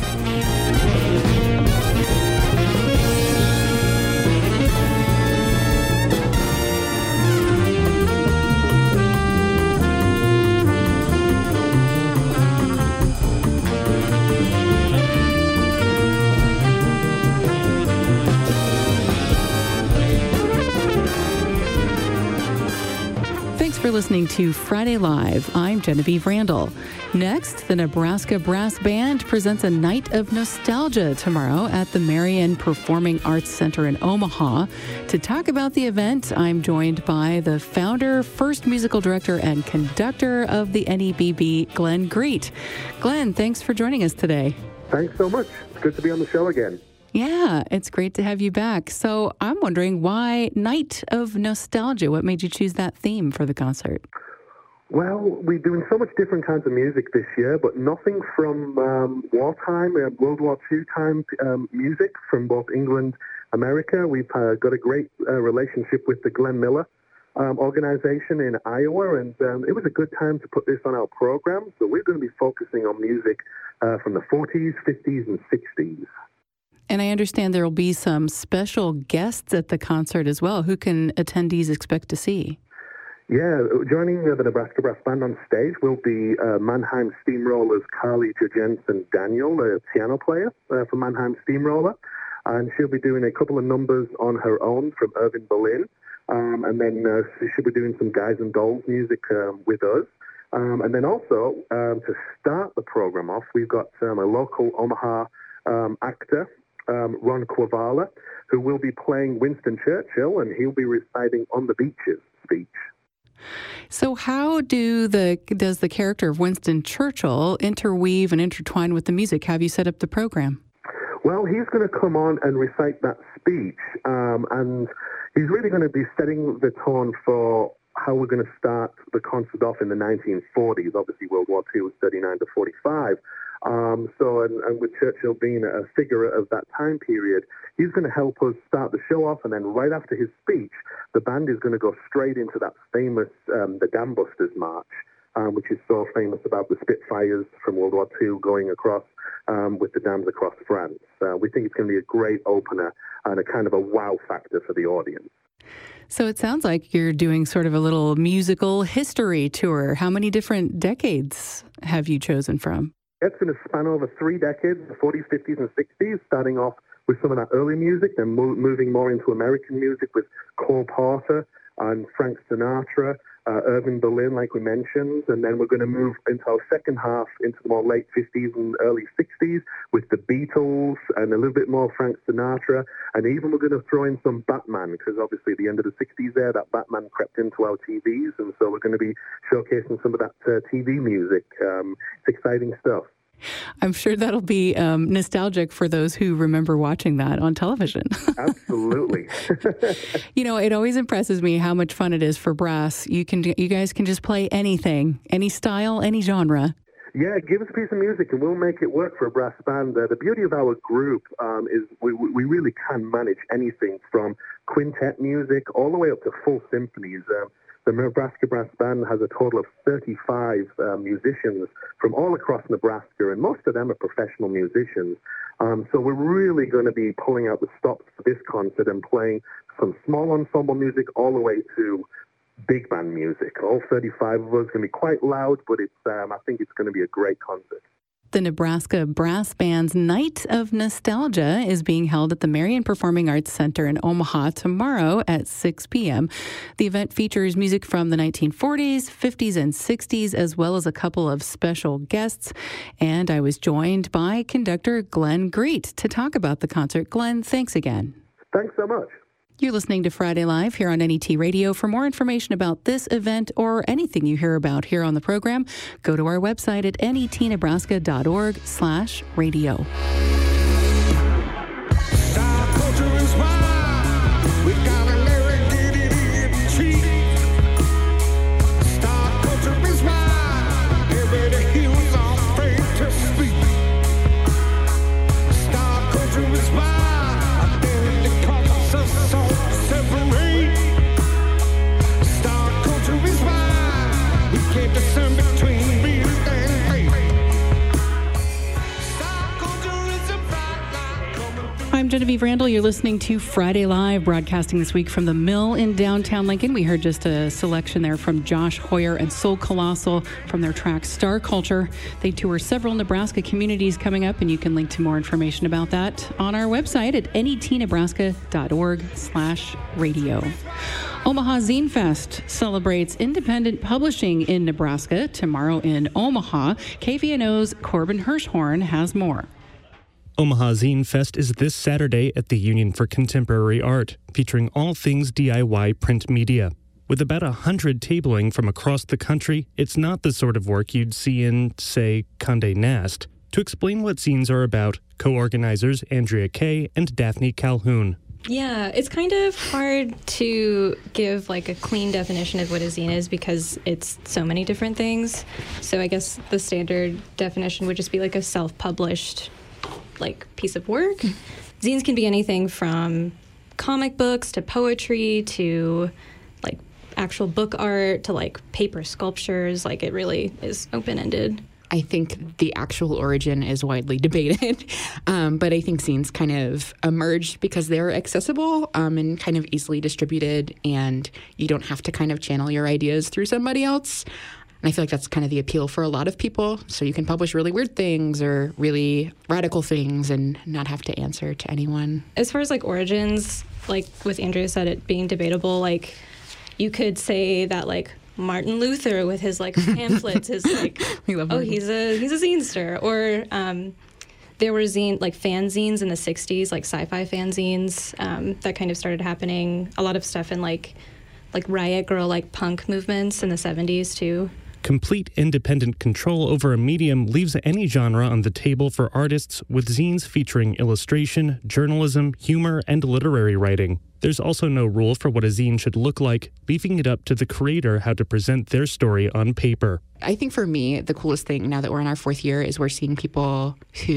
For listening to Friday Live. I'm Genevieve Randall. Next, the Nebraska Brass Band presents a night of nostalgia tomorrow at the Marion Performing Arts Center in Omaha. To talk about the event, I'm joined by the founder, first musical director, and conductor of the NEBB, Glenn Greet. Glenn, thanks for joining us today. Thanks so much. It's good to be on the show again. Yeah, it's great to have you back. So I'm wondering, why Night of Nostalgia? What made you choose that theme for the concert? Well, we're doing so much different kinds of music this year, but nothing from wartime, World War II time music from both England, America. We've got a great relationship with the Glenn Miller organization in Iowa, and it was a good time to put this on our program. So we're going to be focusing on music from the 40s, 50s, and 60s. And I understand there will be some special guests at the concert as well. Who can attendees expect to see? Yeah, joining the Nebraska Brass Band on stage will be Mannheim Steamrollers' Carly Jensen Daniel, a piano player for Mannheim Steamroller. And she'll be doing a couple of numbers on her own from Irving Berlin. And then she'll be doing some Guys and Dolls music with us. And then also, to start the program off, we've got a local Omaha actor, Ron Quavala, who will be playing Winston Churchill, and he'll be reciting On the Beaches speech. So how does the character of Winston Churchill interweave and intertwine with the music? Have you set up the program? Well, he's going to come on and recite that speech, and he's really going to be setting the tone for how we're going to start the concert off in the 1940s. Obviously, World War II was 39 to 45. And with Churchill being a figure of that time period, he's going to help us start the show off, and then right after his speech, the band is going to go straight into that famous, the Dam Busters March, which is so famous about the Spitfires from World War II going across with the dams across France. We think it's going to be a great opener and a kind of a wow factor for the audience. So it sounds like you're doing sort of a little musical history tour. How many different decades have you chosen from? It's going to span over 3 decades, the 40s, 50s, and 60s, starting off with some of that early music, then moving more into American music with Cole Porter and Frank Sinatra, Irving Berlin, like we mentioned, and then we're going to move into our second half into the more late 50s and early 60s with the Beatles and a little bit more Frank Sinatra, and even we're going to throw in some Batman, because obviously at the end of the 60s there, that Batman crept into our TVs, and so we're going to be showcasing some of that TV music. It's exciting stuff. I'm sure that'll be nostalgic for those who remember watching that on television. Absolutely. You know, it always impresses me how much fun it is for brass. You guys can just play anything, any style, any genre. Yeah, give us a piece of music and we'll make it work for a brass band. The beauty of our group is we really can manage anything from quintet music all the way up to full symphonies. The Nebraska Brass Band has a total of 35 musicians from all across Nebraska, and most of them are professional musicians. So we're really going to be pulling out the stops for this concert and playing some small ensemble music all the way to big band music. All 35 of us are going to be quite loud, but I think it's going to be a great concert. The Nebraska Brass Band's Night of Nostalgia is being held at the Marion Performing Arts Center in Omaha tomorrow at 6 p.m. The event features music from the 1940s, 50s, and 60s, as well as a couple of special guests. And I was joined by conductor Glenn Greet to talk about the concert. Glenn, thanks again. Thanks so much. You're listening to Friday Live here on NET Radio. For more information about this event or anything you hear about here on the program, go to our website at netnebraska.org/radio. I'm Genevieve Randall. You're listening to Friday Live, broadcasting this week from the Mill in downtown Lincoln. We heard just a selection there from Josh Hoyer and Soul Colossal from their track Star Culture. They tour several Nebraska communities coming up, and you can link to more information about that on our website at netnebraska.org/radio. Omaha Zine Fest celebrates independent publishing in Nebraska tomorrow in Omaha. KVNO's Corbin Hirschhorn has more. Omaha Zine Fest is this Saturday at the Union for Contemporary Art, featuring all things DIY print media. With about 100 tabling from across the country, it's not the sort of work you'd see in, say, Condé Nast. To explain what zines are about, co-organizers Andrea Kay and Daphne Calhoun. Yeah, it's kind of hard to give like a clean definition of what a zine is because it's so many different things. So I guess the standard definition would just be like a self-published piece of work. Zines can be anything from comic books to poetry to actual book art to paper sculptures. It really is open-ended. I think the actual origin is widely debated, but I think zines kind of emerged because they're accessible and kind of easily distributed, and you don't have to kind of channel your ideas through somebody else. And I feel like that's kind of the appeal for a lot of people. So you can publish really weird things or really radical things and not have to answer to anyone. As far as origins, with Andrea said, it being debatable, you could say that Martin Luther with his pamphlets is he's a zinester. Or there were fanzines in the 60s, sci-fi fanzines that kind of started happening. A lot of stuff in riot girl punk movements in the 70s too. Complete independent control over a medium leaves any genre on the table for artists, with zines featuring illustration, journalism, humor, and literary writing. There's also no rule for what a zine should look like, leaving it up to the creator how to present their story on paper. I think for me, the coolest thing now that we're in our 4th year is we're seeing people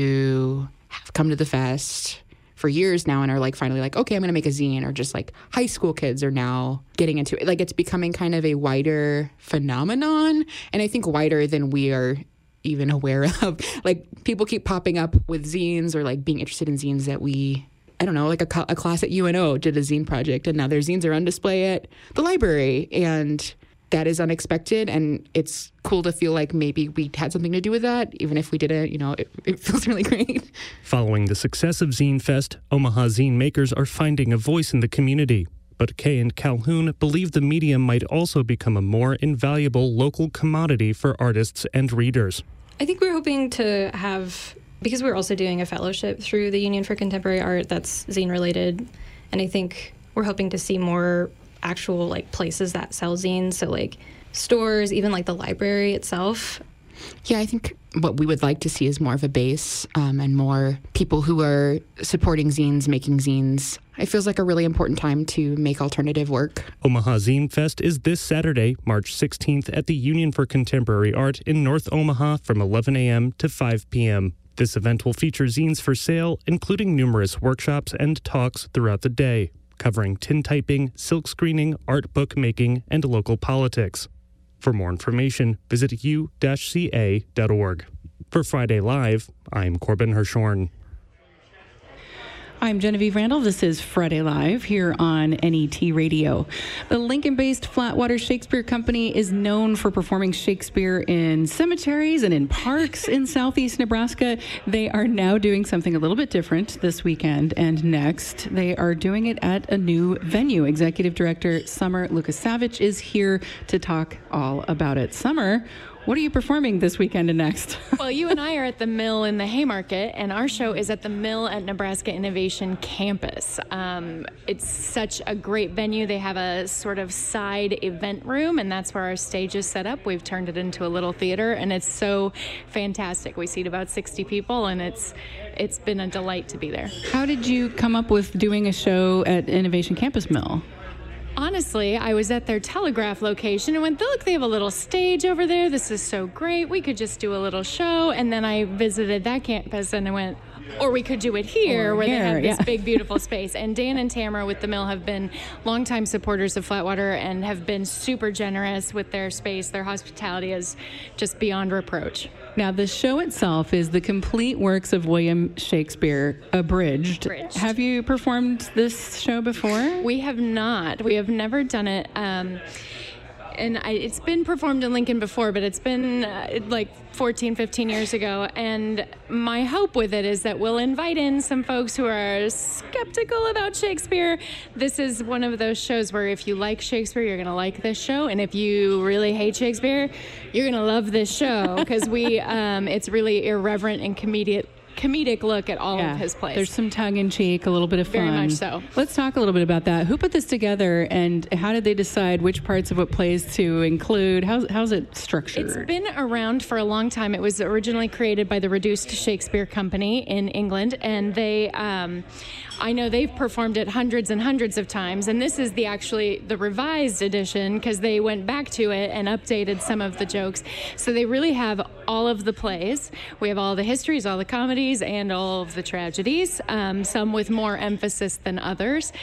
who have come to the fest for years now and are finally okay, I'm going to make a zine, or just high school kids are now getting into it. It's becoming kind of a wider phenomenon, and I think wider than we are even aware of. People keep popping up with zines or being interested in zines that I don't know, a class at UNO did a zine project, and now their zines are on display at the library, and that is unexpected, and it's cool to feel like maybe we had something to do with that, even if we didn't, it feels really great. Following the success of Zine Fest, Omaha zine makers are finding a voice in the community. But Kay and Calhoun believe the medium might also become a more invaluable local commodity for artists and readers. I think we're hoping to have, because we're also doing a fellowship through the Union for Contemporary Art that's zine-related, and I think we're hoping to see more actual places that sell zines, so stores, even the library itself. Yeah, I think what we would like to see is more of a base and more people who are supporting zines, making zines. It feels like a really important time to make alternative work. Omaha Zine Fest is this Saturday, March 16th at the Union for Contemporary Art in North Omaha from 11 a.m. to 5 p.m. This event will feature zines for sale, including numerous workshops and talks throughout the day. covering tintyping, silk screening, art book making, and local politics. For more information, visit u-ca.org. For Friday Live, I'm Corbin Hirshorn. I'm Genevieve Randall. This is Friday Live here on NET Radio. The Lincoln-based Flatwater Shakespeare Company is known for performing Shakespeare in cemeteries and in parks in southeast Nebraska. They are now doing something a little bit different this weekend and next. They are doing it at a new venue. Executive Director Summer Lukasavich is here to talk all about it. Summer, what are you performing this weekend and next? Well, you and I are at the Mill in the Haymarket, and our show is at the Mill at Nebraska Innovation Campus. It's such a great venue. They have a sort of side event room, and that's where our stage is set up. We've turned it into a little theater, and it's so fantastic. We seat about 60 people, and it's been a delight to be there. How did you come up with doing a show at Innovation Campus Mill? Honestly, I was at their Telegraph location and went, look, they have a little stage over there. This is so great. We could just do a little show. And then I visited that campus and I went, or we could do it here where they have this big, beautiful space. And Dan and Tamara with the Mill have been longtime supporters of Flatwater and have been super generous with their space. Their hospitality is just beyond reproach. Now, the show itself is the complete works of William Shakespeare, abridged. Have you performed this show before? We have not. We have never done it. It's been performed in Lincoln before, but it's been like 14, 15 years ago. And my hope with it is that we'll invite in some folks who are skeptical about Shakespeare. This is one of those shows where if you like Shakespeare, you're going to like this show. And if you really hate Shakespeare, you're going to love this show because it's really irreverent and comedic look at all of his plays. There's some tongue-in-cheek, a little bit of fun. Very much so. Let's talk a little bit about that. Who put this together, and how did they decide which parts of what plays to include? How's it structured? It's been around for a long time. It was originally created by the Reduced Shakespeare Company in England, and they... I know they've performed it hundreds and hundreds of times, and this is the revised edition because they went back to it and updated some of the jokes. So they really have all of the plays. We have all the histories, all the comedies, and all of the tragedies, some with more emphasis than others,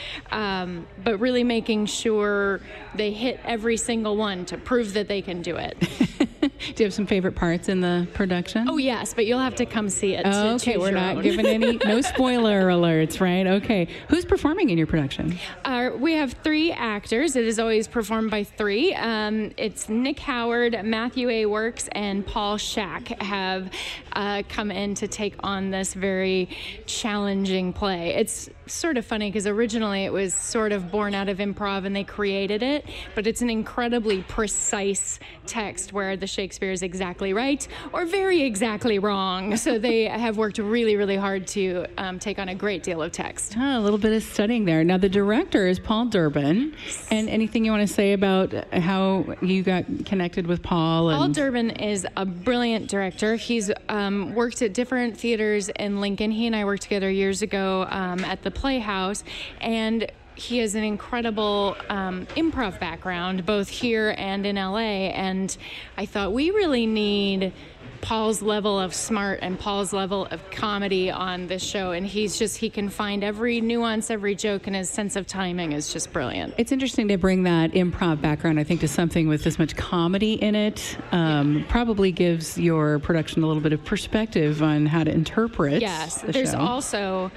but really making sure they hit every single one to prove that they can do it. Do you have some favorite parts in the production? Oh, yes, but you'll have to come see it. Okay, we're not giving no spoiler alerts, right? Okay. Who's performing in your production? We have 3 actors. It is always performed by 3. It's Nick Howard, Matthew A. Works, and Paul Shack have come in to take on this very challenging play. It's sort of funny because originally it was sort of born out of improv and they created it, but it's an incredibly precise text where the Shakespeare is exactly right or very exactly wrong. So they have worked really, really hard to take on a great deal of text. A little bit of studying there. Now, the director is Paul Durbin. And anything you want to say about how you got connected with Paul? Paul Durbin is a brilliant director. He's worked at different theaters in Lincoln. He and I worked together years ago at the Playhouse, and he has an incredible improv background, both here and in LA, and I thought we really need Paul's level of smart and Paul's level of comedy on this show, and he can find every nuance, every joke, and his sense of timing is just brilliant. It's interesting to bring that improv background, I think, to something with this much comedy in it. Probably gives your production a little bit of perspective on how to interpret the show. Also,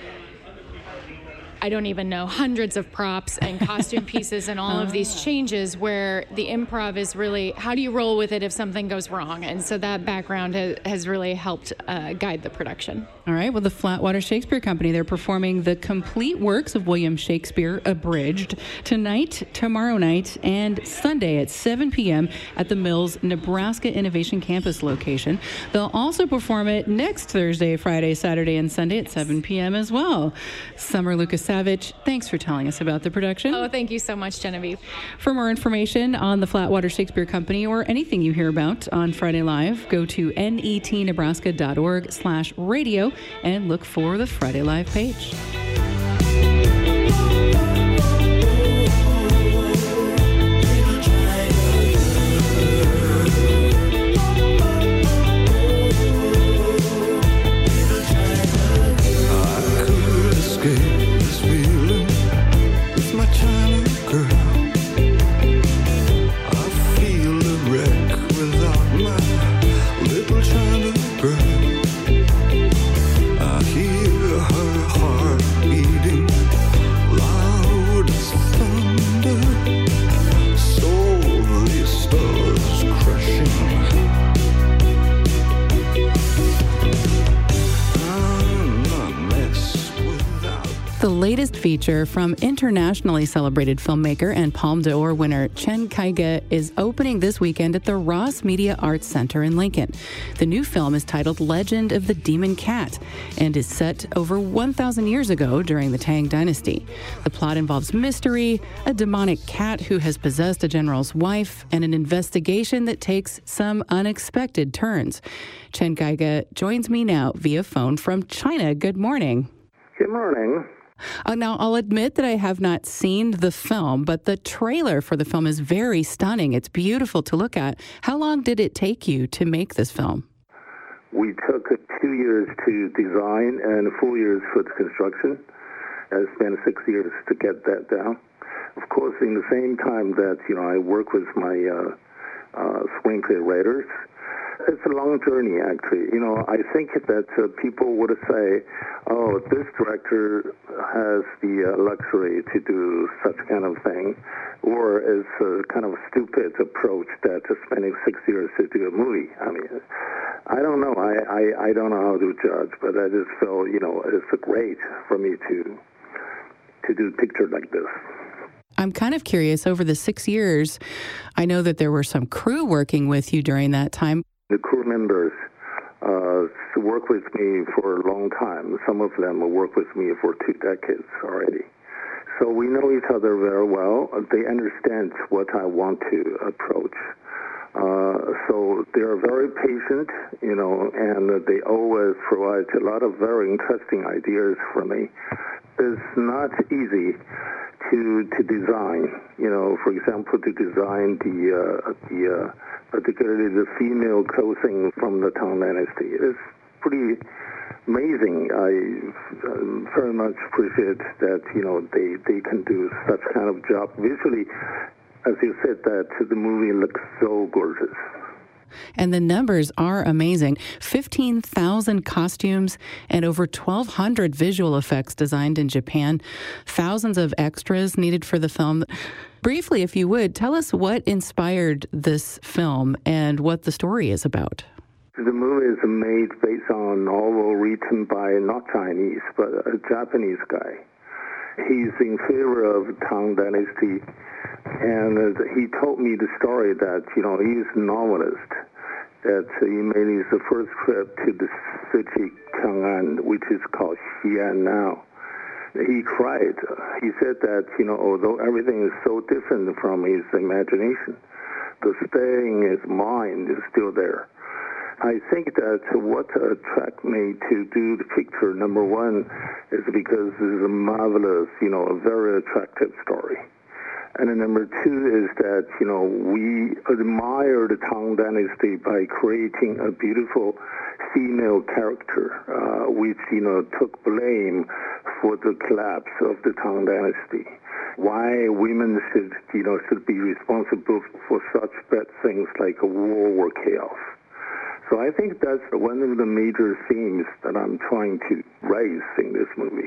I don't even know, hundreds of props and costume pieces and all of these changes where the improv is really, how do you roll with it if something goes wrong? And so that background has really helped guide the production. All right. Well, the Flatwater Shakespeare Company, they're performing the complete works of William Shakespeare, abridged, tonight, tomorrow night, and Sunday at 7 p.m. at the Mills Nebraska Innovation Campus location. They'll also perform it next Thursday, Friday, Saturday, and Sunday at 7 p.m. as well. Summer Lukasavich, thanks for telling us about the production. Oh, thank you so much, Genevieve. For more information on the Flatwater Shakespeare Company or anything you hear about on Friday Live, go to netnebraska.org/radio and look for the Friday Live page. latest feature from internationally celebrated filmmaker and Palme d'Or winner Chen Kaige is opening this weekend at the Ross Media Arts Center in Lincoln. The new film is titled Legend of the Demon Cat and is set over 1,000 years ago during the Tang Dynasty. The plot involves mystery, a demonic cat who has possessed a general's wife, and an investigation that takes some unexpected turns. Chen Kaige joins me now via phone from China. Good morning. Good morning. Now, I'll admit that I have not seen the film, but the trailer for the film is very stunning. It's beautiful to look at. How long did it take you to make this film? We took 2 years to design and 4 years for the construction. I spent 6 years to get that down. Of course, in the same time that, I work with my screenplay writers, it's a long journey, actually. I think that people would say, oh, this director has the luxury to do such kind of thing, or it's a kind of stupid approach that spending 6 years to do a movie. I mean, I don't know. I don't know how to judge, but I just feel, it's great for me to do a picture like this. I'm kind of curious, over the 6 years, I know that there were some crew working with you during that time. The crew members work with me for a long time. Some of them will work with me for 2 decades already. So we know each other very well. They understand what I want to approach. So they are very patient, and they always provide a lot of very interesting ideas for me. It's not easy to design, for example, to design the particularly the female clothing from the Tang Dynasty. It's pretty amazing. I very much appreciate that, they can do such kind of job. Visually, as you said, that the movie looks so gorgeous. And the numbers are amazing. 15,000 costumes and over 1,200 visual effects designed in Japan. Thousands of extras needed for the film. Briefly, if you would, tell us what inspired this film and what the story is about. The movie is made based on a novel written by not Chinese, but a Japanese guy. He's in favor of Tang Dynasty, and he told me the story that, he's a novelist, that he made his first trip to the city Chang'an, which is called Xi'an now. He cried. He said that, although everything is so different from his imagination, the staying in his mind is still there. I think that what attracted me to do the picture, number one, is because it's a marvelous, a very attractive story. And then number two is that, we admire the Tang Dynasty by creating a beautiful female character, which, took blame for the collapse of the Tang Dynasty. Why women should be responsible for such bad things like a war or chaos. So I think that's one of the major themes that I'm trying to raise in this movie.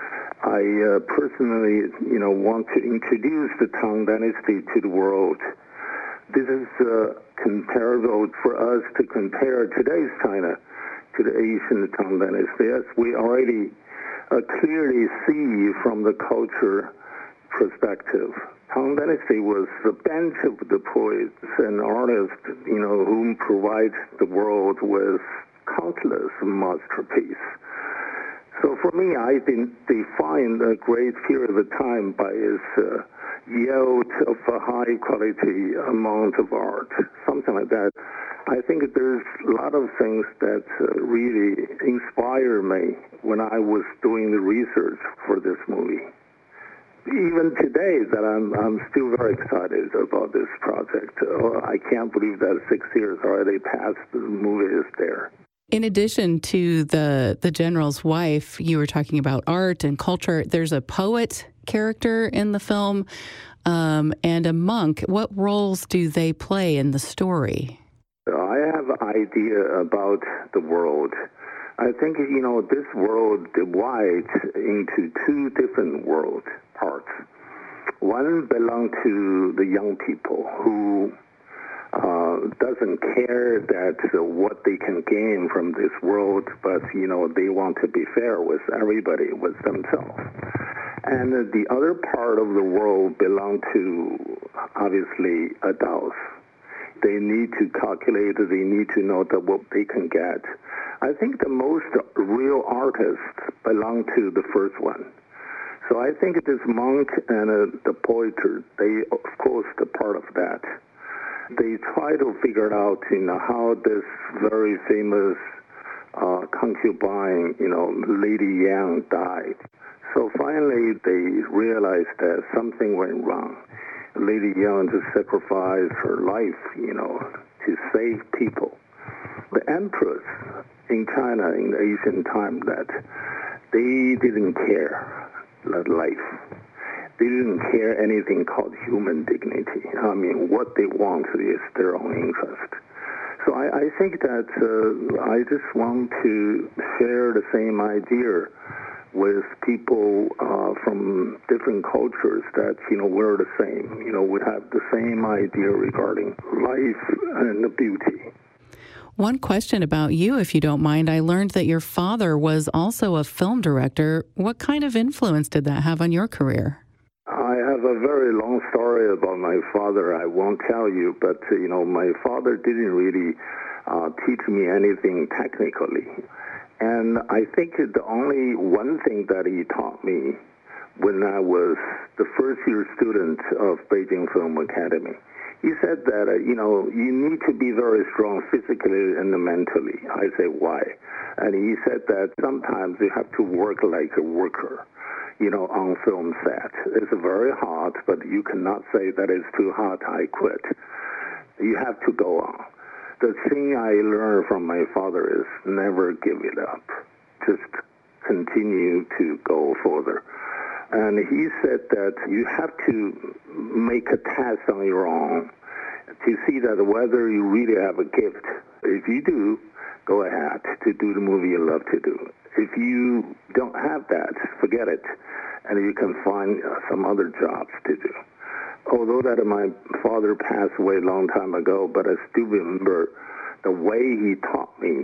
I personally, want to introduce the Tang Dynasty to the world. This is comparable for us to compare today's China to the ancient Tang Dynasty, as we already clearly see from the culture perspective. Tang Dynasty was a bench of the poets and artists, whom provide the world with countless masterpieces. So for me, I define a great period of time by its yield of a high quality amount of art, something like that. I think there's a lot of things that really inspire me when I was doing the research for this movie. Even today, that I'm still very excited about this project. I can't believe that 6 years already passed. The movie is there. In addition to the general's wife, you were talking about art and culture. There's a poet character in the film and a monk. What roles do they play in the story? I have an idea about the world. I think, this world divides into 2 different world parts. One belongs to the young people who doesn't care that what they can gain from this world, but, they want to be fair with everybody, with themselves. And the other part of the world belong to, obviously, adults. They need to calculate, they need to know that what they can get. I think the most real artists belong to the first one. So I think this monk and the poet, they, of course, the part of that. They try to figure out, how this very famous concubine, Lady Yang died. So finally, they realized that something went wrong. Lady Yang just sacrificed her life, to save people. The empress in China in the ancient time, that they didn't care that life. They didn't care anything called human dignity. I mean, what they want is their own interest. So I think that I just want to share the same idea with people from different cultures that, we're the same. We have the same idea regarding life and the beauty. One question about you, if you don't mind. I learned that your father was also a film director. What kind of influence did that have on your career? I have a very long story about my father. I won't tell you, but, my father didn't really teach me anything technically. And I think the only one thing that he taught me when I was the first-year student of Beijing Film Academy, he said that, you need to be very strong physically and mentally. I say, why? And he said that sometimes you have to work like a worker, on film set. It's very hard, but you cannot say that it's too hard, I quit. You have to go on. The thing I learned from my father is never give it up. Just continue to go further. And he said that you have to make a test on your own to see that whether you really have a gift. If you do, go ahead to do the movie you love to do. If you don't have that, forget it, and you can find some other jobs to do. Although that my father passed away a long time ago, but I still remember the way he taught me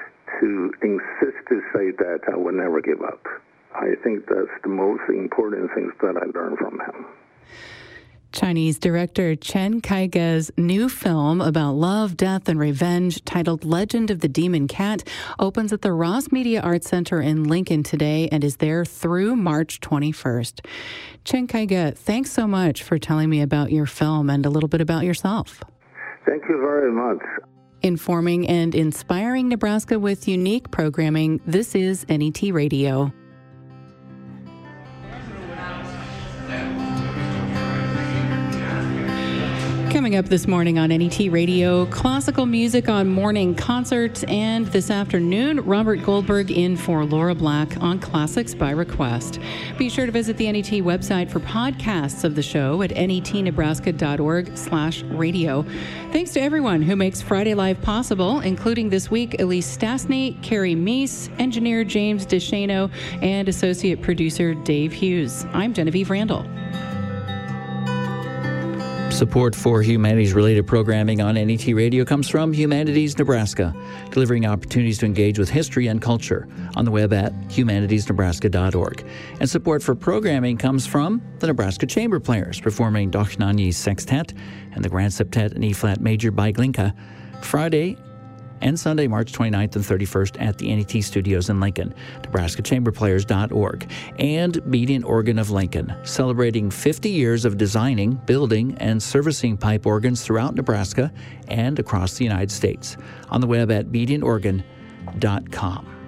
to insist to say that I would never give up. I think that's the most important things that I learned from him. Chinese director Chen Kaige-'s new film about love, death, and revenge, titled Legend of the Demon Cat, opens at the Ross Media Arts Center in Lincoln today and is there through March 21st. Chen Kaige, thanks so much for telling me about your film and a little bit about yourself. Thank you very much. Informing and inspiring Nebraska with unique programming, this is NET Radio. Coming up this morning on NET Radio, classical music on Morning Concert, and this afternoon, Robert Goldberg in for Laura Black on Classics by Request. Be sure to visit the NET website for podcasts of the show at netnebraska.org/radio. Thanks to everyone who makes Friday Live possible, including this week Elise Stastny, Carrie Meese, engineer James DeShano, and associate producer Dave Hughes. I'm Genevieve Randall. Support for humanities-related programming on NET Radio comes from Humanities Nebraska, delivering opportunities to engage with history and culture on the web at humanitiesnebraska.org. And support for programming comes from the Nebraska Chamber Players, performing Dochnanyi Sextet and the Grand Septet in E-flat Major by Glinka Friday and Sunday, March 29th and 31st at the NET Studios in Lincoln, nebraskachamberplayers.org, and Beatty & Organ of Lincoln, celebrating 50 years of designing, building, and servicing pipe organs throughout Nebraska and across the United States, on the web at beattyorgan.com.